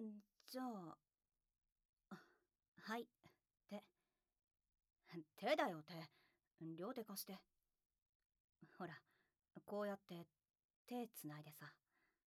じゃあ、はい、手。手だよ、手。両手貸して。ほら、こうやって手つないでさ。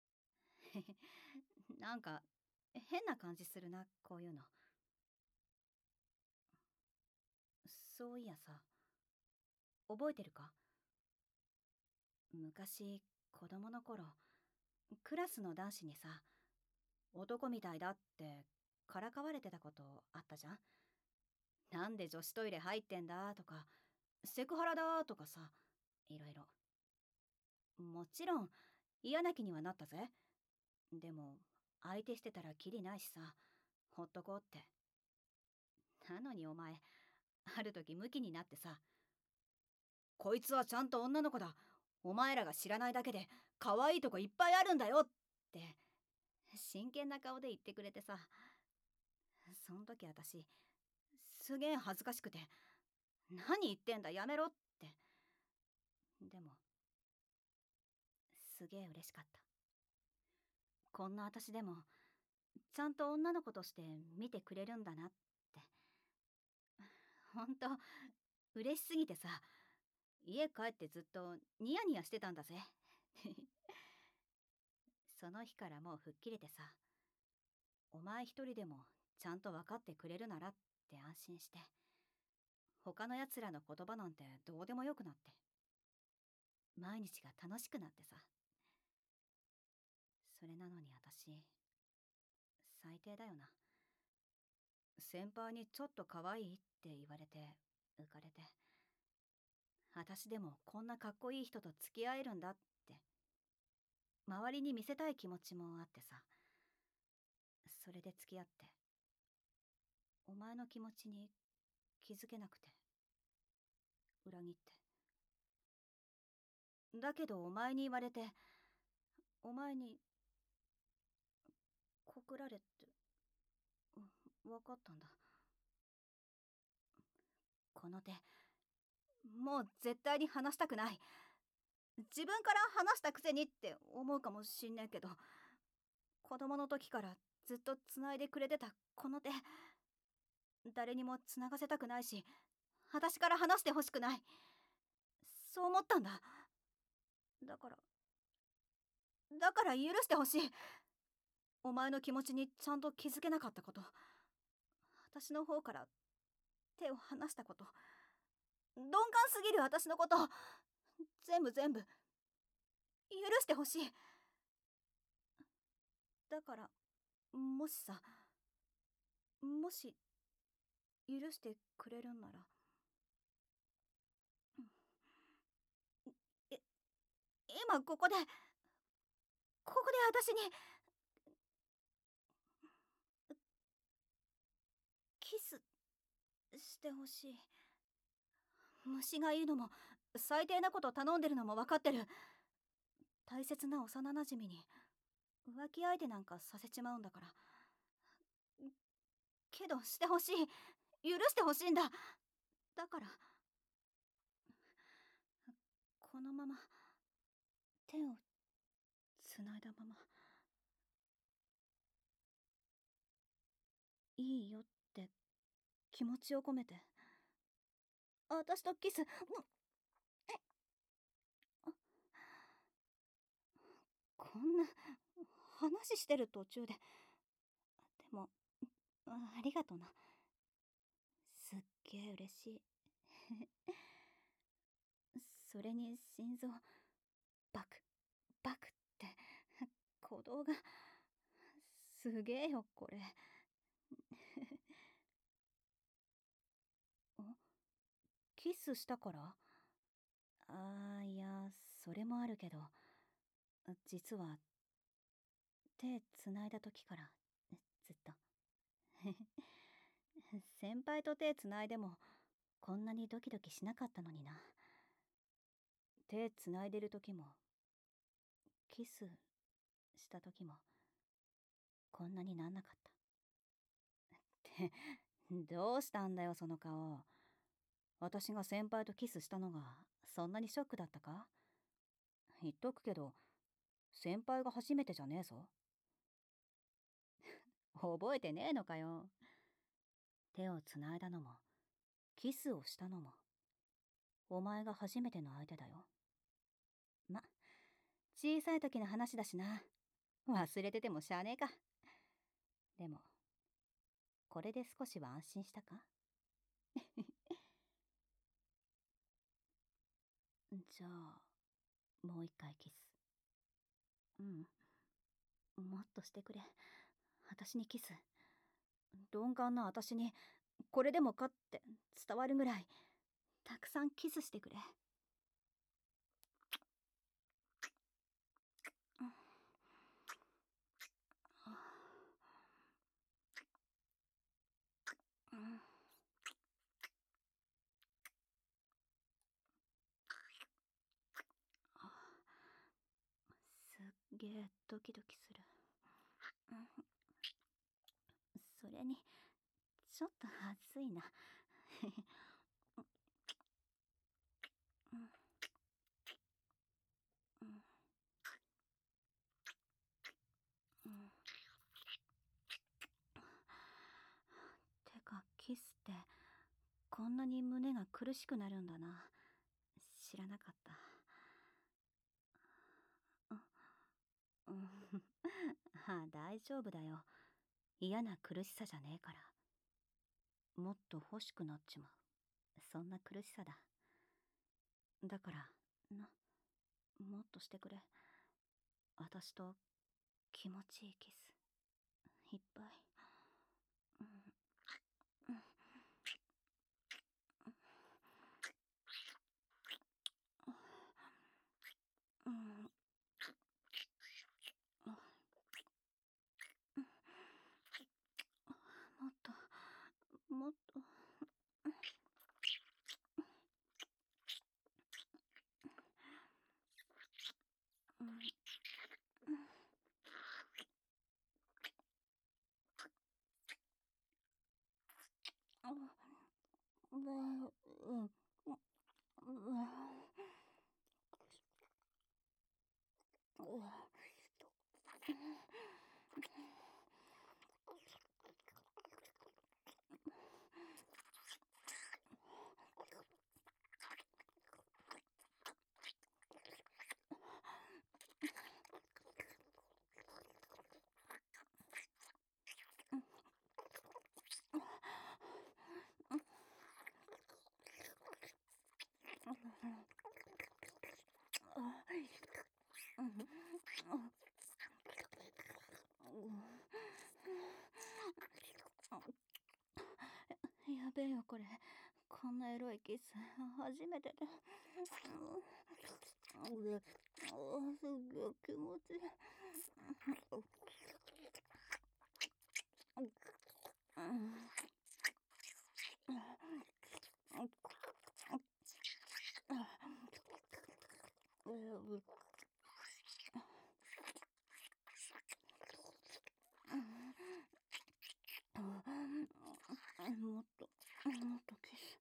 なんか、変な感じするな、こういうの。そういやさ、覚えてるか？昔、子供の頃、クラスの男子にさ、男みたいだってからかわれてたことあったじゃん。なんで女子トイレ入ってんだとか、セクハラだとかさ、いろいろ。もちろん嫌な気にはなったぜ。でも相手してたらキリないしさ、ほっとこうって。なのにお前、ある時ムキになってさ、こいつはちゃんと女の子だ、お前らが知らないだけで可愛いとこいっぱいあるんだよって真剣な顔で言ってくれてさ、そん時私すげえ恥ずかしくて、何言ってんだやめろって。でもすげえ嬉しかった。こんな私でもちゃんと女の子として見てくれるんだなって。ほんと嬉しすぎてさ、家帰ってずっとニヤニヤしてたんだぜ。その日からもう吹っ切れてさ、お前一人でもちゃんと分かってくれるならって安心して、他のやつらの言葉なんてどうでもよくなって、毎日が楽しくなってさ。それなのに私、最低だよな。先輩にちょっと可愛いって言われて浮かれて、私でもこんなかっこいい人と付き合えるんだって周りに見せたい気持ちもあってさ。それで付き合って、お前の気持ちに気づけなくて裏切って。だけどお前に言われて、お前に告られて、分かったんだ。この手、もう絶対に離したくない。自分から話したくせにって思うかもしんねえけど、子供の時からずっと繋いでくれてたこの手、誰にも繋がせたくないし、私から話してほしくない。そう思ったんだ。だからだから許してほしい。お前の気持ちにちゃんと気づけなかったこと、私の方から手を離したこと、鈍感すぎる私のこと、全部許してほしい。だからもしさ、もし許してくれるんなら、え今ここで私にキスしてほしい。虫がいいのも最低なこと頼んでるのも分かってる。大切な幼なじみに浮気相手なんかさせちまうんだから。けどしてほしい。許してほしいんだ。だからこのまま手をつないだままいいよって気持ちを込めて私とキス。こんな話してる途中で。でもありがとな。すっげえ嬉しい。それに心臓バクバクって鼓動がすげえよこれ。キスしたから？いやそれもあるけど、実は手つないだ時からずっと。先輩と手つないでもこんなにドキドキしなかったのにな。手つないでる時もキスした時もこんなになんなかった。ってどうしたんだよその顔。私が先輩とキスしたのがそんなにショックだったか？言っとくけど先輩が初めてじゃねえぞ。 覚えてねえのかよ。手をつないだのも、キスをしたのも、お前が初めての相手だよ。ま、小さい時の話だしな。忘れててもしゃあねえか。でも、これで少しは安心したか？じゃあ、もう一回キス。うん。もっとしてくれ。私にキス。鈍感な私に、これでもかって伝わるぐらい、たくさんキスしてくれ。すっげえドキドキする。それに、ちょっと暑いな。てか、キスってこんなに胸が苦しくなるんだな。知らなかった。うん。ああ、大丈夫だよ。嫌な苦しさじゃねえから。もっと欲しくなっちまう。そんな苦しさだ。だから、もっとしてくれ。私と気持ちいいキス。いっぱい。もっと、もっと。やべえよこれ。こんなエロいキス初めてで。すっげえ気持ちいい。もっとキス。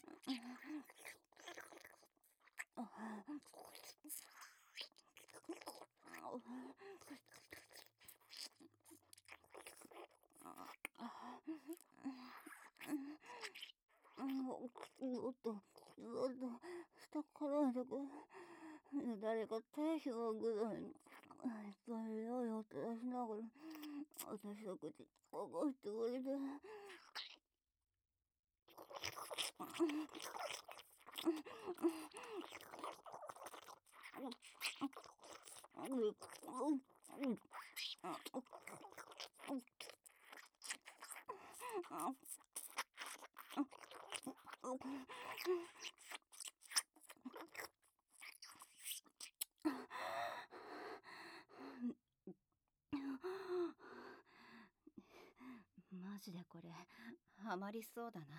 下からだけ誰か手広ぐらいのいっぱいよい音出しながら私の口こぼしてくれて。マジでこれハマりそうだな。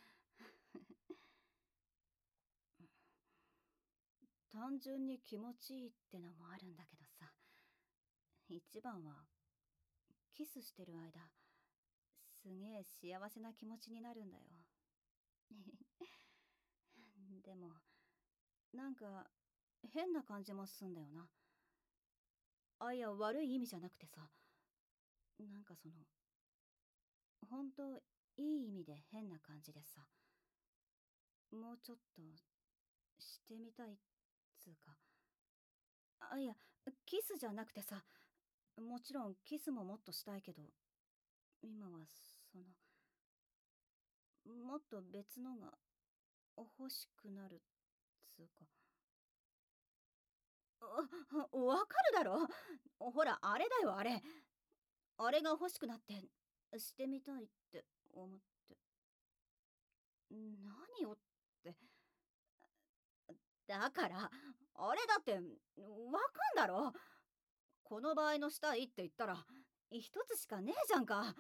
単純に気持ちいいってのもあるんだけどさ、一番はキスしてる間すげえ幸せな気持ちになるんだよ。でもなんか変な感じもすんだよな。あ、いや悪い意味じゃなくてさ、なんかそのほんといい意味で変な感じでさ、もうちょっとしてみたいっつうか。いや、キスじゃなくてさ、もちろんキスももっとしたいけど、今はその、もっと別のが欲しくなるっつうか。わかるだろ。ほら、あれだよ、あれ。あれが欲しくなって、してみたいって思って。何をって。だから、あれだって、わかんだろ。この場合のしたいって言ったら、一つしかねえじゃんか。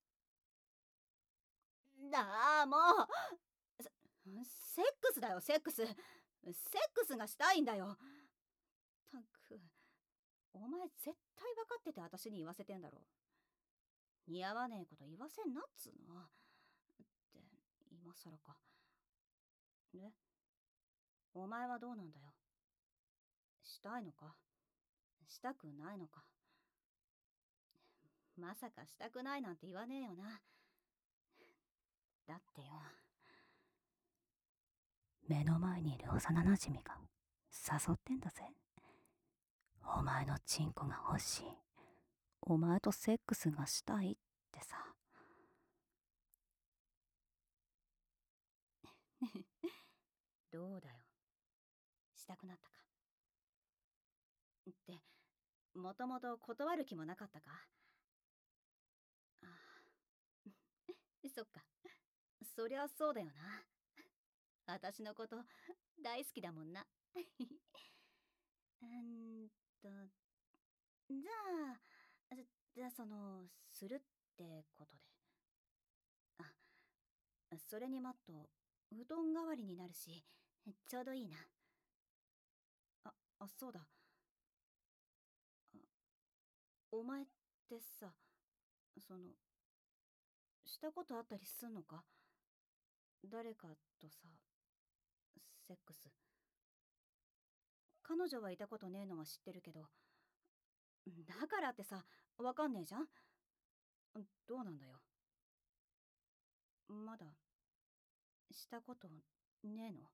もう。セックスだよ、セックス。セックスがしたいんだよ。たく、お前絶対分かってて私に言わせてんだろ。似合わねえこと言わせんなっつうの。って今更か。で、お前はどうなんだよ。したいのか、したくないのか。まさかしたくないなんて言わねえよな。だってよ、目の前にいる幼なじみが誘ってんだぜ。お前のチンコが欲しい、お前とセックスがしたいってさ。どうだよ、したくなったかって。もともと断る気もなかったか。ああ、そっか、そりゃそうだよな。私のこと大好きだもんな。んと、じゃじゃあするってことで。あ、それにマット、布団代わりになるし、ちょうどいいな。そうだ。お前ってさ、その、したことあったりすんのか？誰かとさ、セックス。彼女はいたことねえのは知ってるけど、だからってさ、わかんねえじゃん。どうなんだよ。まだ、したことねえの？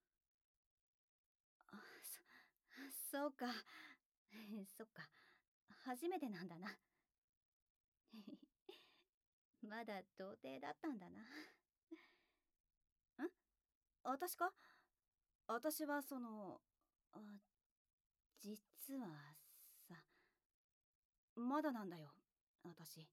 あ、そうか。そっか。初めてなんだな。まだ童貞だったんだな。私か？私はあ、実はさ、まだなんだよ、私。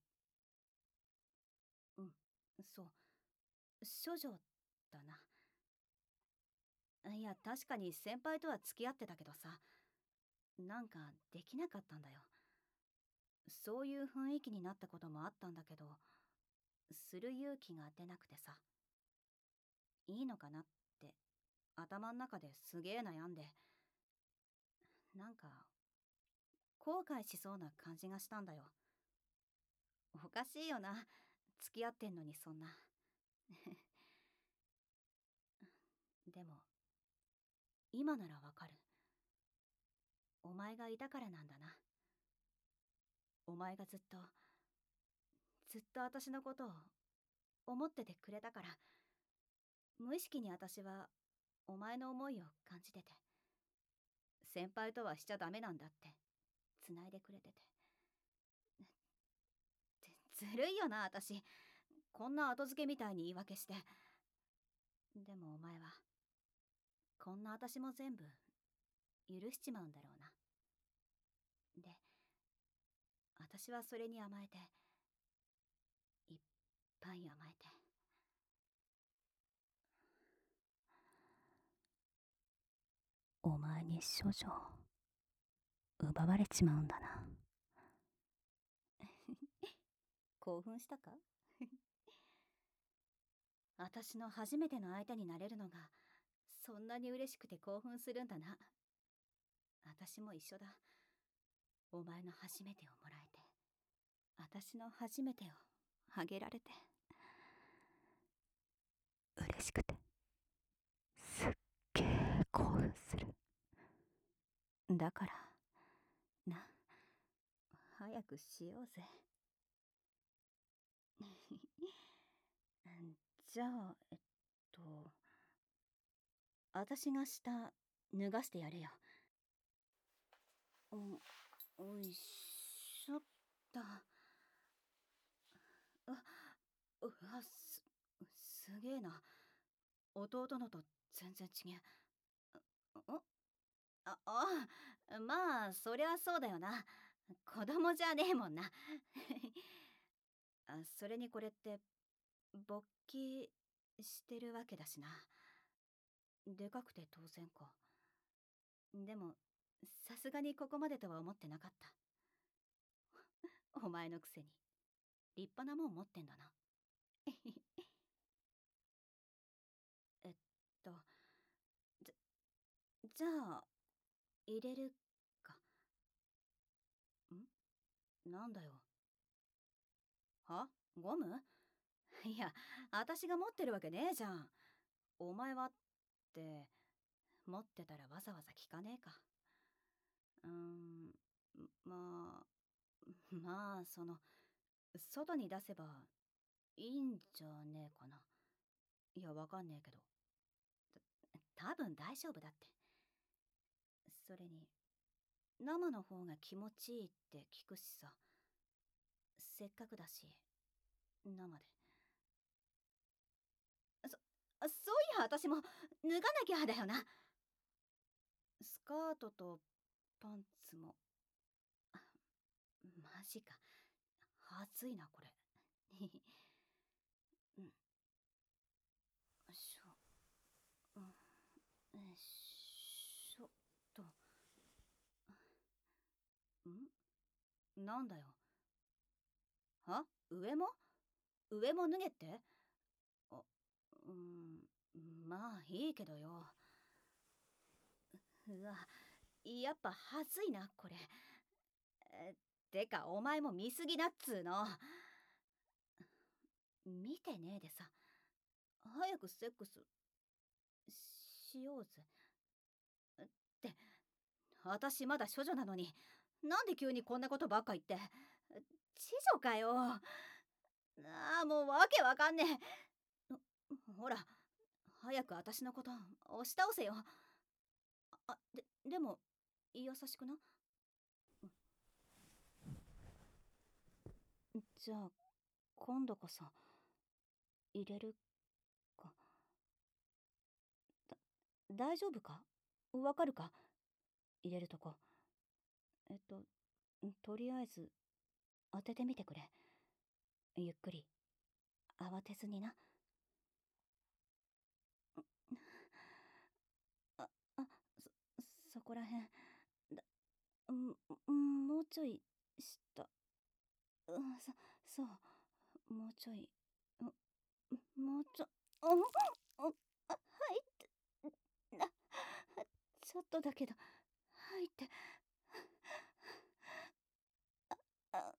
うん、そう、処女だな。いや、確かに先輩とは付き合ってたけどさ、なんかできなかったんだよ。そういう雰囲気になったこともあったんだけど、する勇気が出なくてさ、いいのかなって頭ん中ですげえ悩んで、なんか後悔しそうな感じがしたんだよ。おかしいよな、付き合ってんのにそんな。でも今ならわかる。お前がいたからなんだな。お前がずっと私のことを思っててくれたから、無意識に私はお前の思いを感じてて、先輩とはしちゃダメなんだって繋いでくれてて。ずるいよな、私。こんな後付けみたいに言い訳して。でもお前は、こんな私も全部許しちまうんだろうな。で、私はそれに甘えて、いっぱい甘えて。お前に処女奪われちまうんだな。興奮したか？私の初めての相手になれるのがそんなに嬉しくて興奮するんだな。私も一緒だ。お前の初めてをもらえて、私の初めてをあげられて、嬉しくてすっげー興奮する。だからな、早くしようぜ。 じゃあ、私が下脱がしてやるよ。おいしょった。うわ、すげえな。弟のと全然違え。まあ、そりゃそうだよな。子供じゃねえもんな。それにこれって、勃起してるわけだしな。でかくて当然か。でも、さすがにここまでとは思ってなかった。お前のくせに。立派なもん持ってんだな。えっと、じじゃあ、入れるか。なんだよ。はゴム？いや、私が持ってるわけねえじゃん。お前はって、持ってたらわざわざ聞かねえか。まあ、外に出せばいいんじゃねえかな。いや、わかんねえけど。多分大丈夫だって。それに、生の方が気持ちいいって聞くしさ。せっかくだし、生で。そういや、私も脱がなきゃだよな。スカートとパンツも。マジか。暑いな、これ。よいしょ。よいしょっと。なんだよ。は上も脱げって？あ、まあいいけどよ。うわ、やっぱはずいな、これ。てか、お前も見すぎだっつーの。見てねえでさ。早くセックスしようぜ。って、私まだ処女なのに、なんで急にこんなことばっか言って。知女かよ。もうわけわかんねえ。ほら、早く私のこと押し倒せよ。でも、優しくな。じゃあ、今度こそ、入れるか。大丈夫か？わかるか？入れるとこ。とりあえず、当ててみてくれ。ゆっくり、慌てずにな。あ、あ、そこらへん。もうちょい、下。そう、もうちょい。もうちょ、はいって、ちょっとだけど、はいって。あ、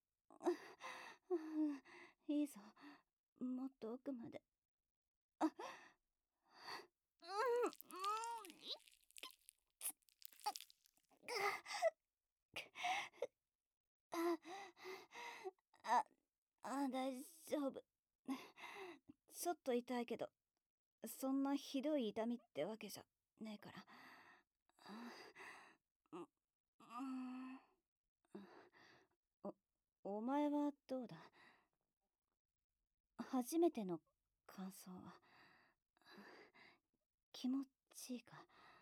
いいぞ。もっと奥まで。あ、いあ、大丈夫。ちょっと痛いけど、そんなひどい痛みってわけじゃねえから。お前はどうだ？初めての感想は気持ちいいか？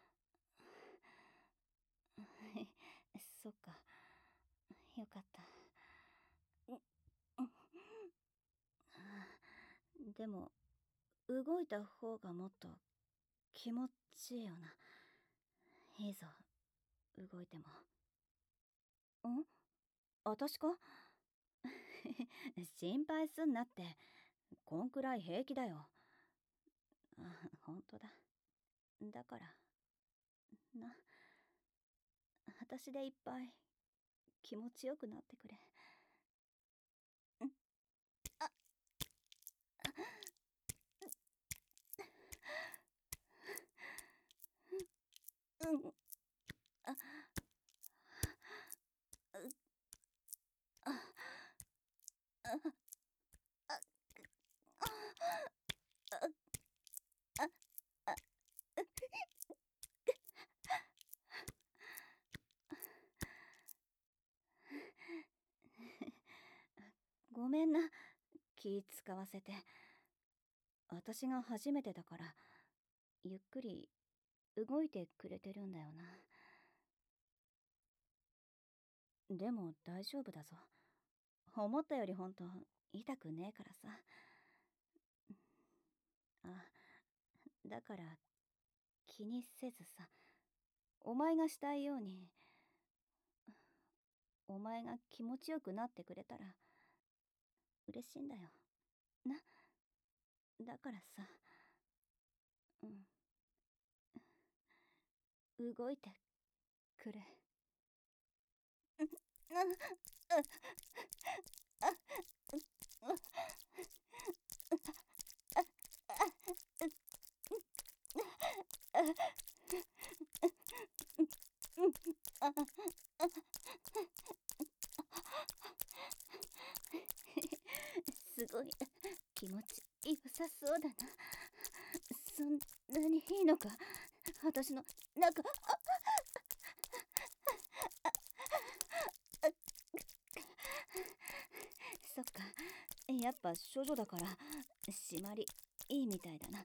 そっか、よかった。でも動いた方がもっと気持ちいいよな。いいぞ、動いても。私か？心配すんなって。こんくらい平気だよ。ほんとだ。だからな、私でいっぱい気持ちよくなってくれ。うん。あ、あ、あ、 ごめんな、気使わせて。私が初めてだから、ゆっくり動いてくれてるんだよな。でも大丈夫だぞ。思ったよりほんと痛くねえからさ。あ、だから気にせずさ、お前がしたいように、お前が気持ちよくなってくれたら嬉しいんだよな。だからさ、うん、動いてくれ。すごい気持ち良さそうだな。そんなにいいのか、私の中。そっか、やっぱ処女だから締まりいいみたいだな。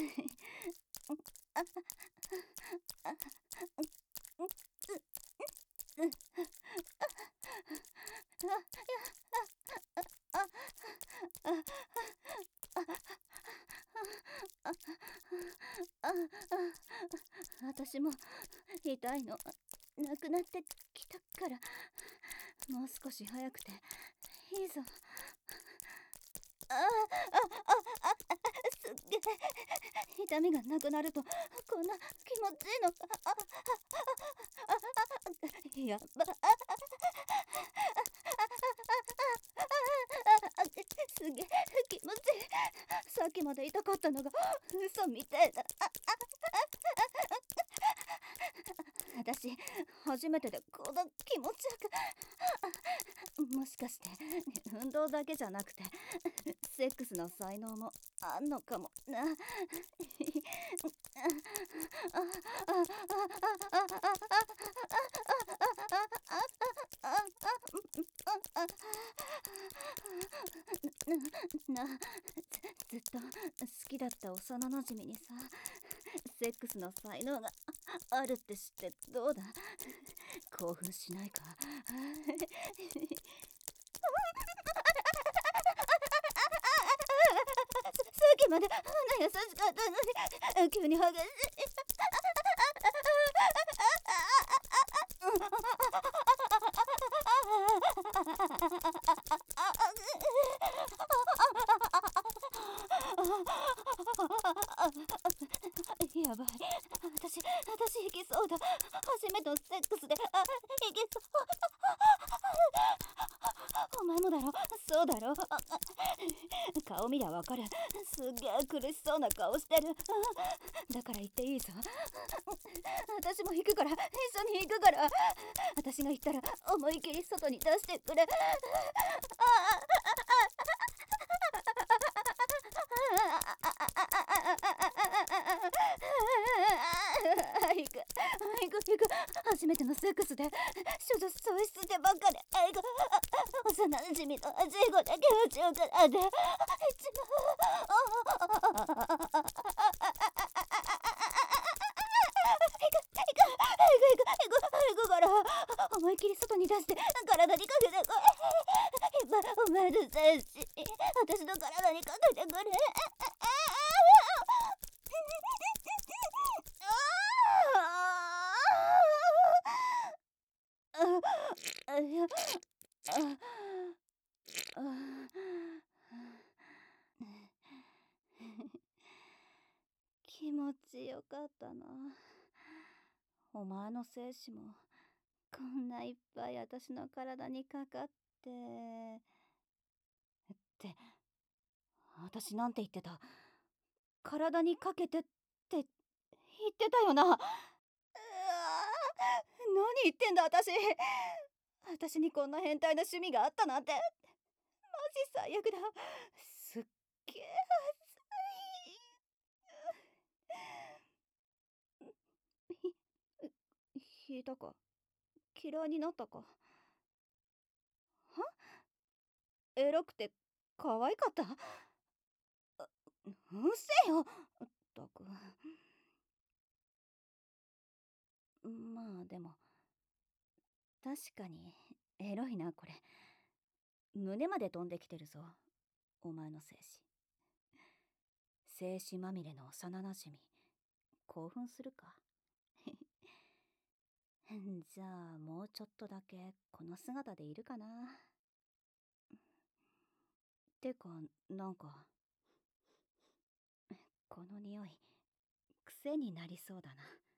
私も痛いのなくなってきたから、もう少し早くていいぞ。あああすっげえ、痛みがなくなるとこんな気持ちいいのか。やば。すげえ気持ちいい。さっきまで痛かったのが嘘みたいだ。私初めてでこんな気持ちよく。もしかして運動だけじゃなくてセックスの才能もあんのかもな。ずっと好きだった幼なじみにさ、セックスの才能があるって知ってどうだ。興奮しないか。さっきまであんな優しかったのに急に激しい。やばい、私行きそうだ。初めてのセックスで行きそう。お前もだろ。そうだろ。顔見りゃわかる。すっげえ苦しそうな顔してる。だから言っていいぞ。私も行くから、一緒に行くから。私が行ったら思いっきり外に出してくれ。行く。初めてのセックスで処女喪失でばっかり。幼馴染のジーゴで気持ちよくなって一行くから、思いっきり外に出して体にかけてこい。今お前の精子私の体にかけてくれ。いや、気持ちよかったな。お前の精子もこんないっぱい私の体にかかって。って私なんて言ってた。体にかけてって言ってたよな。何言ってんだ私。私にこんな変態な趣味があったなんて。マジ最悪だ。すっげえ恥ず引いたか、嫌いになったか。はエロくて可愛かった。うっせよ。ったく。まあでも確かにエロいなこれ。胸まで飛んできてるぞ、お前の精子。精子まみれの幼なじみ、興奮するか。じゃあもうちょっとだけこの姿でいるかな。てかなんかこの匂い癖になりそうだな。